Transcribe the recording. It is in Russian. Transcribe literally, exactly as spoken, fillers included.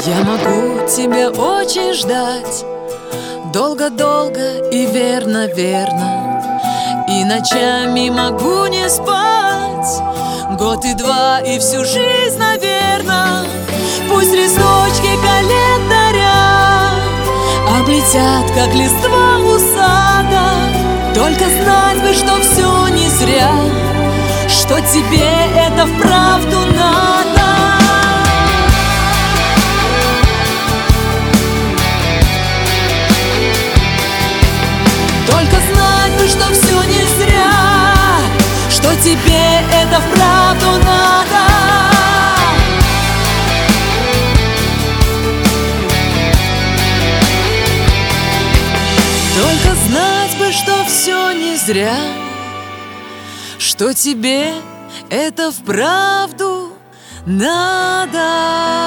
Я могу тебя очень ждать, долго-долго и верно-верно. И ночами могу не спать, год и два, и всю жизнь, наверно. Пусть листочки календаря облетят, как листва у сада, только знать бы, что все не зря, что тебе это вправду надо. Только знать бы, что все не зря, что тебе это вправду надо. Только знать бы, что все не зря, что тебе это вправду надо.